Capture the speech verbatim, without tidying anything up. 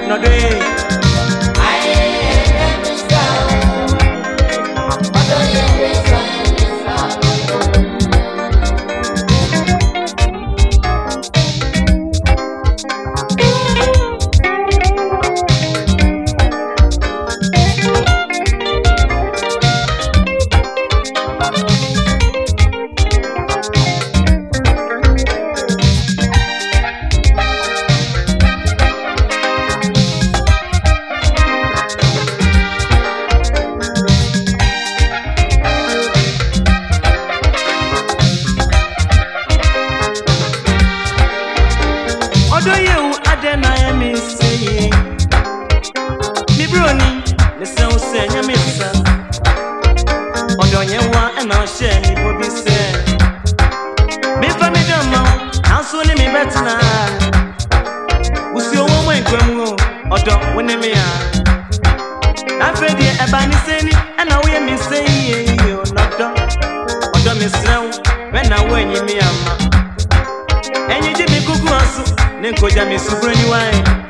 no day. Odo you adena ya mi say mi broni me say o say nya me sa odo nye wa e na share mi bobi say me fa me dama aso ni mi betina usi owo mo enkwam o odo woni me ya na fe die e ba ni say ni e na wo ye mi say ye yo nodo odo me srew we na wo enyi mi ama enyi ji mi kuku aso Nenko jami subrani wai